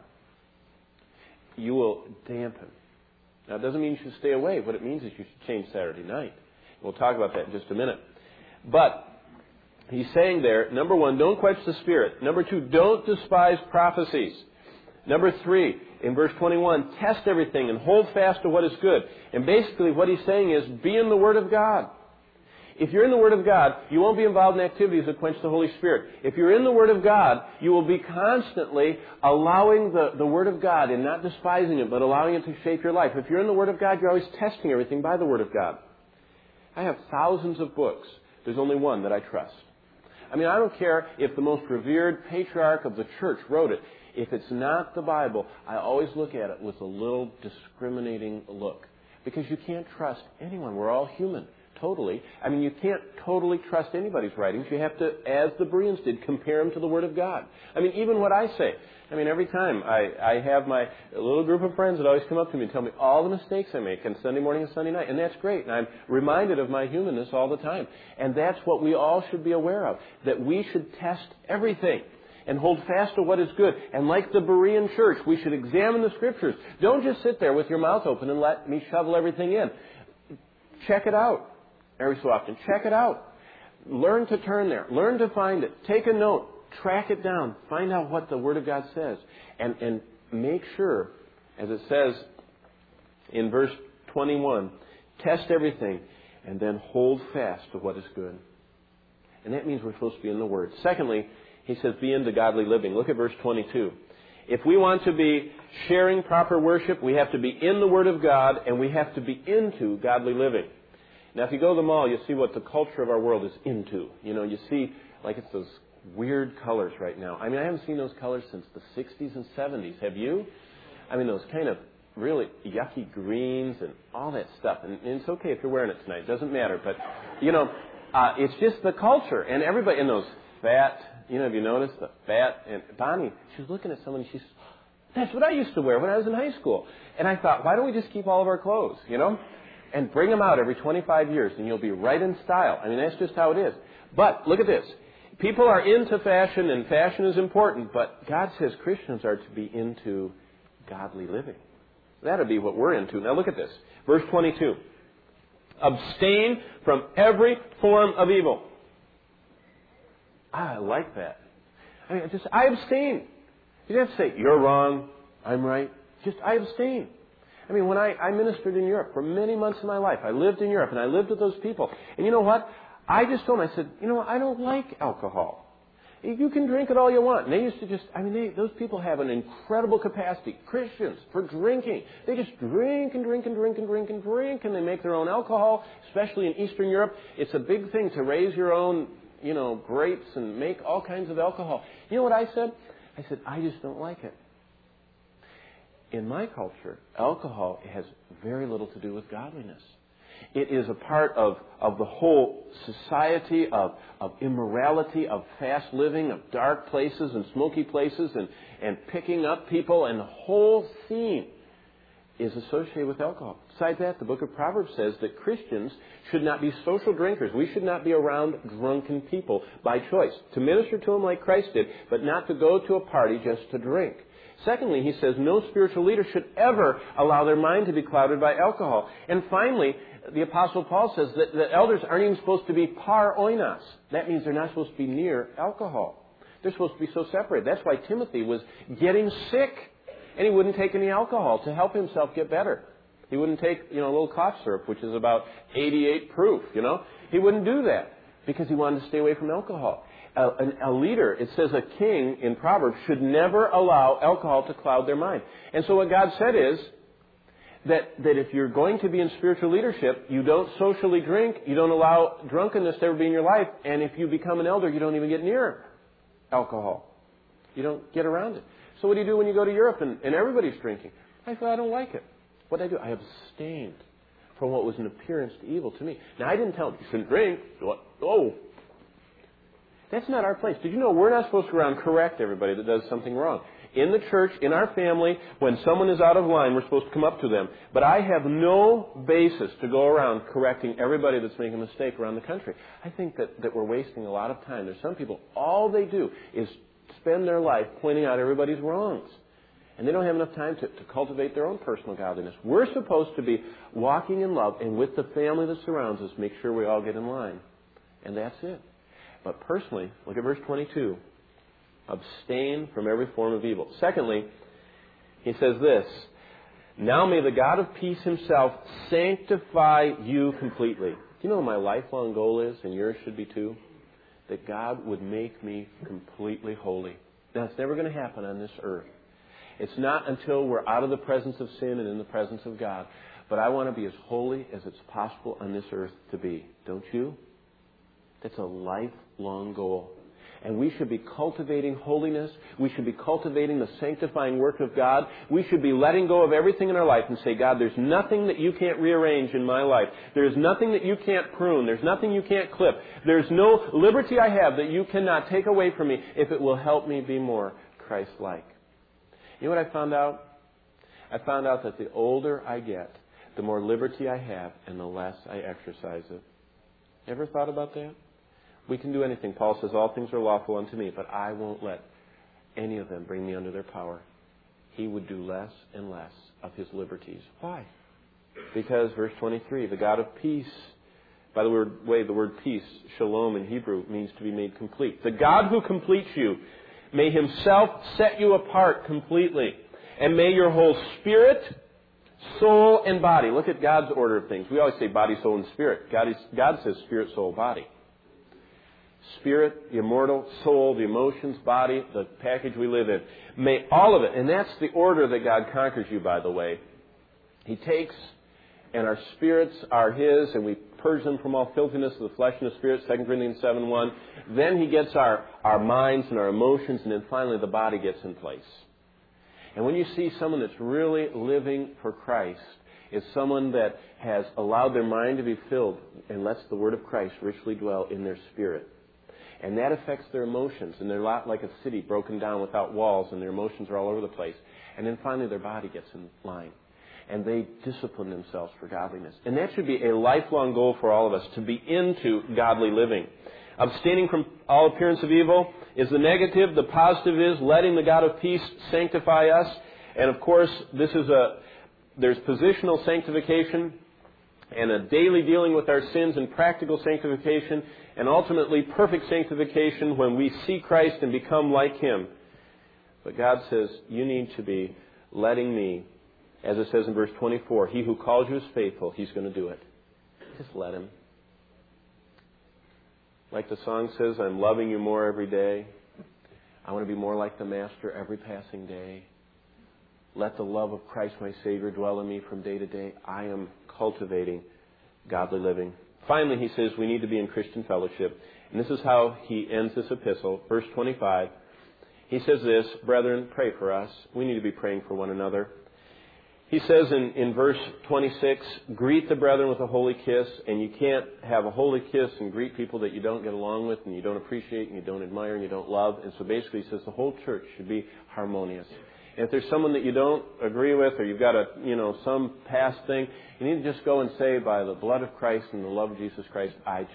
You will dampen. Now, it doesn't mean you should stay away. What it means is you should change Saturday night. We'll talk about that in just a minute. But he's saying there, number one, don't quench the Spirit. Number two, don't despise prophecies. Number three, in verse 21, test everything and hold fast to what is good. And basically what he's saying is, be in the Word of God. If you're in the Word of God, you won't be involved in activities that quench the Holy Spirit. If you're in the Word of God, you will be constantly allowing the Word of God and not despising it, but allowing it to shape your life. If you're in the Word of God, you're always testing everything by the Word of God. I have thousands of books. There's only one that I trust. I mean, I don't care if the most revered patriarch of the church wrote it. If it's not the Bible, I always look at it with a little discriminating look. Because you can't trust anyone. We're all human, totally. I mean, you can't totally trust anybody's writings. You have to, as the Bereans did, compare them to the Word of God. I mean, even what I say. I mean, every time I have my little group of friends that always come up to me and tell me all the mistakes I make on Sunday morning and Sunday night. And that's great. And I'm reminded of my humanness all the time. And that's what we all should be aware of. That we should test everything and hold fast to what is good. And like the Berean church, we should examine the Scriptures. Don't just sit there with your mouth open and let me shovel everything in. Check it out every so often. Check it out. Learn to turn there. Learn to find it. Take a note. Track it down. Find out what the Word of God says. And make sure, as it says in verse 21, test everything and then hold fast to what is good. And that means we're supposed to be in the Word. Secondly, he says, be into godly living. Look at verse 22. If we want to be sharing proper worship, we have to be in the Word of God, and we have to be into godly living. Now, if you go to the mall, you see what the culture of our world is into. You know, you see, like it's those weird colors right now. I mean, I haven't seen those colors since the 60s and 70s. Have you? I mean, those kind of really yucky greens and all that stuff. And it's okay if you're wearing it tonight. It doesn't matter. But, you know, it's just the culture. And everybody in those fat... You know, have you noticed the fat? And Bonnie, she was looking at someone and she's, that's what I used to wear when I was in high school. And I thought, why don't we just keep all of our clothes, you know? And bring them out every 25 years and you'll be right in style. I mean, that's just how it is. But look at this. People are into fashion and fashion is important, but God says Christians are to be into godly living. That'll be what we're into. Now look at this. Verse 22. Abstain from every form of evil. I like that. I mean, I abstain. You don't have to say, you're wrong, I'm right. Just, I abstain. I mean, when I ministered in Europe for many months of my life, I lived in Europe and I lived with those people. And you know what? I just told them, I said, you know, I don't like alcohol. You can drink it all you want. And they used to just, those people have an incredible capacity, Christians, for drinking. They just drink and drink and drink and drink and drink, and they make their own alcohol, especially in Eastern Europe. It's a big thing to raise your own, grapes and make all kinds of alcohol. You know what I said? I said, I just don't like it. In my culture, alcohol has very little to do with godliness. It is a part of the whole society of immorality, of fast living, of dark places and smoky places and picking up people, and the whole scene is associated with alcohol. Besides that, the book of Proverbs says that Christians should not be social drinkers. We should not be around drunken people by choice. To minister to them like Christ did, but not to go to a party just to drink. Secondly, he says no spiritual leader should ever allow their mind to be clouded by alcohol. And finally, the Apostle Paul says that the elders aren't even supposed to be par oinos. That means they're not supposed to be near alcohol. They're supposed to be so separated. That's why Timothy was getting sick, and he wouldn't take any alcohol to help himself get better. He wouldn't take, a little cough syrup, which is about 88 proof, He wouldn't do that because he wanted to stay away from alcohol. A leader, it says a king in Proverbs, should never allow alcohol to cloud their mind. And so what God said is that if you're going to be in spiritual leadership, you don't socially drink, you don't allow drunkenness to ever be in your life, and if you become an elder, you don't even get near alcohol. You don't get around it. So what do you do when you go to Europe and everybody's drinking? I thought, I don't like it. What did I do? I abstained from what was an appearance to evil to me. Now, I didn't tell them, you shouldn't drink. Oh. That's not our place. Did you know we're not supposed to go around and correct everybody that does something wrong? In the church, in our family, when someone is out of line, we're supposed to come up to them. But I have no basis to go around correcting everybody that's making a mistake around the country. I think that we're wasting a lot of time. There's some people, all they do is spend their life pointing out everybody's wrongs. And they don't have enough time to cultivate their own personal godliness. We're supposed to be walking in love, and with the family that surrounds us, make sure we all get in line. And that's it. But personally, look at verse 22. Abstain from every form of evil. Secondly, he says this, now may the God of peace himself sanctify you completely. Do you know what my lifelong goal is, and yours should be too? That God would make me completely holy. Now, it's never going to happen on this earth. It's not until we're out of the presence of sin and in the presence of God. But I want to be as holy as it's possible on this earth to be. Don't you? That's a lifelong goal. And we should be cultivating holiness. We should be cultivating the sanctifying work of God. We should be letting go of everything in our life and say, God, there's nothing that you can't rearrange in my life. There's nothing that you can't prune. There's nothing you can't clip. There's no liberty I have that you cannot take away from me if it will help me be more Christ-like. You know what I found out? I found out that the older I get, the more liberty I have and the less I exercise it. Ever thought about that? We can do anything. Paul says, all things are lawful unto me, but I won't let any of them bring me under their power. He would do less and less of his liberties. Why? Because, verse 23, the God of peace, by the word peace, shalom in Hebrew, means to be made complete. The God who completes you, may himself set you apart completely. And may your whole spirit, soul, and body. Look at God's order of things. We always say body, soul, and spirit. God says spirit, soul, body. Spirit, the immortal, soul, the emotions, body, the package we live in. May all of it, and that's the order that God conquers you, by the way. He takes, and our spirits are his, and we purge them from all filthiness of the flesh and the spirit, 2 Corinthians 7:1. Then he gets our minds and our emotions, and then finally the body gets in place. And when you see someone that's really living for Christ, it's someone that has allowed their mind to be filled and lets the word of Christ richly dwell in their spirit. And that affects their emotions, and they're a lot like a city broken down without walls, and their emotions are all over the place. And then finally their body gets in line. And they discipline themselves for godliness. And that should be a lifelong goal for all of us, to be into godly living. Abstaining from all appearance of evil is the negative. The positive is letting the God of peace sanctify us. And of course, there's positional sanctification and a daily dealing with our sins and practical sanctification, and ultimately perfect sanctification when we see Christ and become like him. But God says, you need to be letting me, as it says in verse 24, he who calls you is faithful, he's going to do it. Just let him. Like the song says, I'm loving you more every day. I want to be more like the Master every passing day. Let the love of Christ my Savior dwell in me from day to day. I am cultivating godly living. Finally, he says we need to be in Christian fellowship. And this is how he ends this epistle. Verse 25. He says this, brethren, pray for us. We need to be praying for one another. He says in verse 26, greet the brethren with a holy kiss. And you can't have a holy kiss and greet people that you don't get along with and you don't appreciate and you don't admire and you don't love. And so basically he says the whole church should be harmonious. And if there's someone that you don't agree with or you've got some past thing, you need to just go and say, by the blood of Christ and the love of Jesus Christ,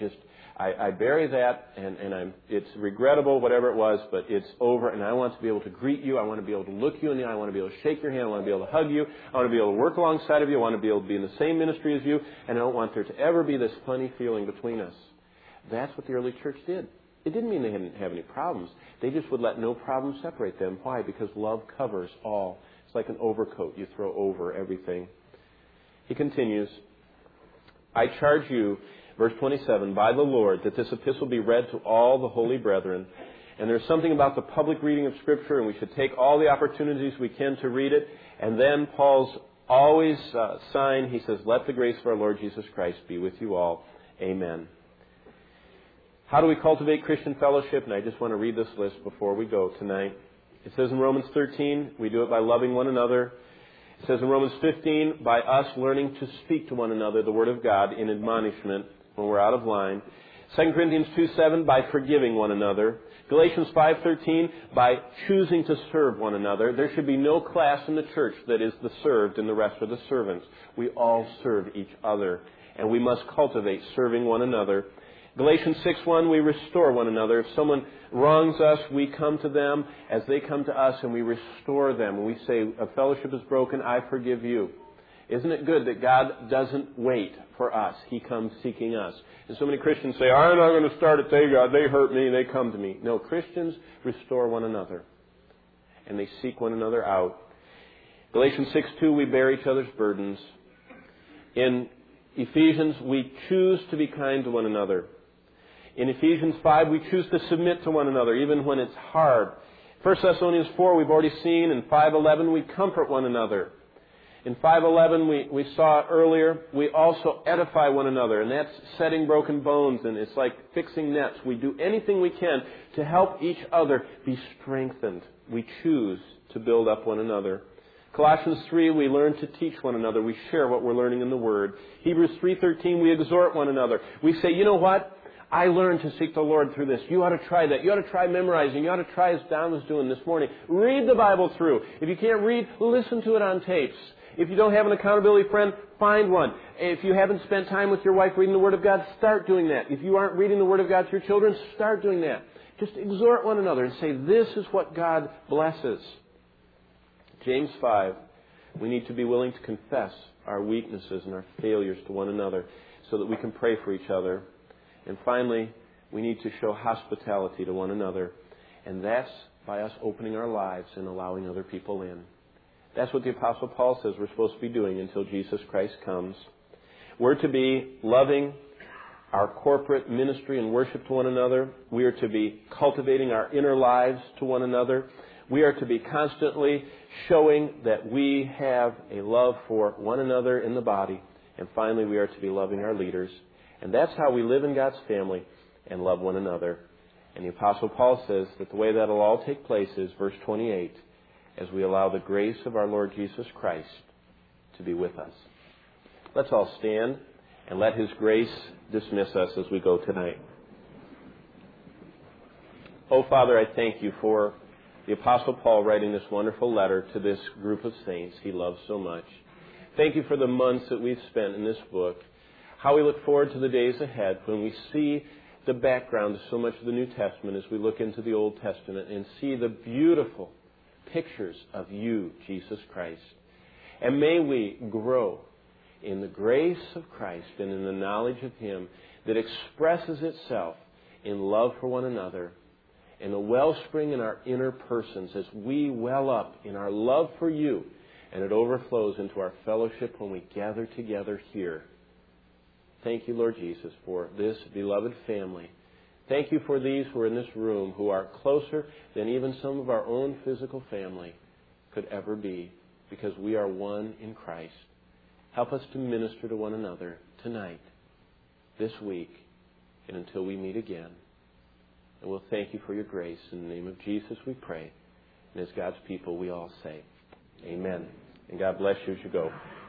I bury that, and it's regrettable, whatever it was, but it's over, and I want to be able to greet you. I want to be able to look you in the eye. I want to be able to shake your hand. I want to be able to hug you. I want to be able to work alongside of you. I want to be able to be in the same ministry as you, and I don't want there to ever be this funny feeling between us. That's what the early church did. It didn't mean they didn't have any problems. They just would let no problem separate them. Why? Because love covers all. It's like an overcoat you throw over everything. He continues, I charge you, verse 27, by the Lord, that this epistle be read to all the holy brethren. And there's something about the public reading of Scripture, and we should take all the opportunities we can to read it. And then Paul's always sign, he says, let the grace of our Lord Jesus Christ be with you all. Amen. How do we cultivate Christian fellowship? And I just want to read this list before we go tonight. It says in Romans 13, we do it by loving one another. It says in Romans 15, by us learning to speak to one another the Word of God in admonishment when we're out of line. 2 Corinthians 2:7, by forgiving one another. Galatians 5:13, by choosing to serve one another. There should be no class in the church that is the served and the rest are the servants. We all serve each other, and we must cultivate serving one another. Galatians 6:1, we restore one another. If someone wrongs us, we come to them as they come to us, and we restore them. And we say, a fellowship is broken, I forgive you. Isn't it good that God doesn't wait for us? He comes seeking us. And so many Christians say, I'm not going to start it. They hurt me, they come to me. No, Christians restore one another. And they seek one another out. Galatians 6:2, we bear each other's burdens. In Ephesians, we choose to be kind to one another. In Ephesians 5, we choose to submit to one another, even when it's hard. 1 Thessalonians 4, we've already seen. In 5:11, we comfort one another. In 5:11, we saw earlier, we also edify one another, and that's setting broken bones, and it's like fixing nets. We do anything we can to help each other be strengthened. We choose to build up one another. Colossians 3, we learn to teach one another. We share what we're learning in the Word. Hebrews 3:13, we exhort one another. We say, you know what? I learned to seek the Lord through this. You ought to try that. You ought to try memorizing. You ought to try as Don was doing this morning. Read the Bible through. If you can't read, listen to it on tapes. If you don't have an accountability friend, find one. If you haven't spent time with your wife reading the Word of God, start doing that. If you aren't reading the Word of God to your children, start doing that. Just exhort one another and say, this is what God blesses. James 5, we need to be willing to confess our weaknesses and our failures to one another so that we can pray for each other. And finally, we need to show hospitality to one another. And that's by us opening our lives and allowing other people in. That's what the Apostle Paul says we're supposed to be doing until Jesus Christ comes. We're to be loving our corporate ministry and worship to one another. We are to be cultivating our inner lives to one another. We are to be constantly showing that we have a love for one another in the body. And finally, we are to be loving our leaders. And that's how we live in God's family and love one another. And the Apostle Paul says that the way that will all take place is, verse 28, as we allow the grace of our Lord Jesus Christ to be with us. Let's all stand and let His grace dismiss us as we go tonight. Oh, Father, I thank You for the Apostle Paul writing this wonderful letter to this group of saints he loves so much. Thank You for the months that we've spent in this book. How we look forward to the days ahead when we see the background to so much of the New Testament as we look into the Old Testament and see the beautiful pictures of You, Jesus Christ. And may we grow in the grace of Christ and in the knowledge of Him that expresses itself in love for one another and a wellspring in our inner persons as we well up in our love for You, and it overflows into our fellowship when we gather together here. Thank You, Lord Jesus, for this beloved family. Thank you for these who are in this room, who are closer than even some of our own physical family could ever be, because we are one in Christ. Help us to minister to one another tonight, this week, and until we meet again. And we'll thank you for your grace. In the name of Jesus we pray. And as God's people, we all say, Amen. And God bless you as you go.